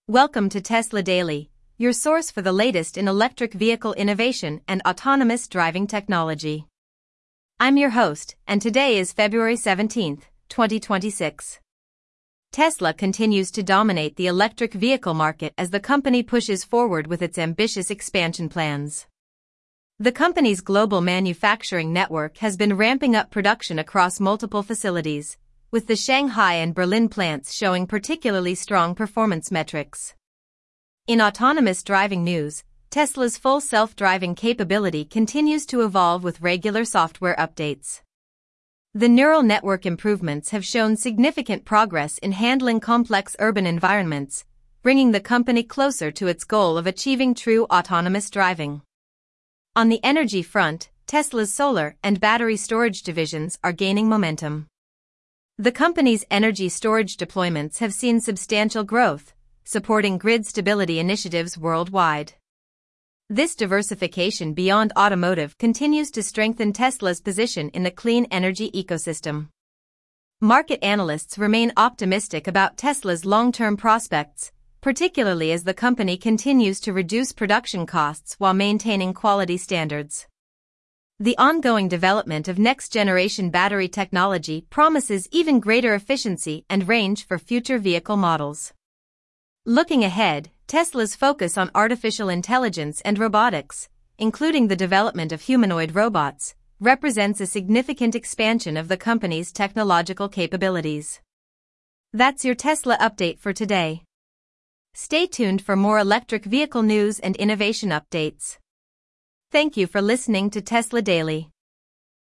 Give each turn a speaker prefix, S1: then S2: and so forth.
S1: Welcome to Tesla Daily, your source for the latest in electric vehicle innovation and autonomous driving technology. I'm your host, and today is February 17, 2026. Tesla continues to dominate the electric vehicle market as the company pushes forward with its ambitious expansion plans. The company's global manufacturing network has been ramping up production across multiple facilities, with the Shanghai and Berlin plants showing particularly strong performance metrics. In autonomous driving news, Tesla's full self-driving capability continues to evolve with regular software updates. The neural network improvements have shown significant progress in handling complex urban environments, bringing the company closer to its goal of achieving true autonomous driving. On the energy front, Tesla's solar and battery storage divisions are gaining momentum. The company's energy storage deployments have seen substantial growth, supporting grid stability initiatives worldwide. This diversification beyond automotive continues to strengthen Tesla's position in the clean energy ecosystem. Market analysts remain optimistic about Tesla's long-term prospects, particularly as the company continues to reduce production costs while maintaining quality standards. The ongoing development of next-generation battery technology promises even greater efficiency and range for future vehicle models. Looking ahead, Tesla's focus on artificial intelligence and robotics, including the development of humanoid robots, represents a significant expansion of the company's technological capabilities. That's your Tesla update for today. Stay tuned for more electric vehicle news and innovation updates. Thank you for listening to Tesla Daily.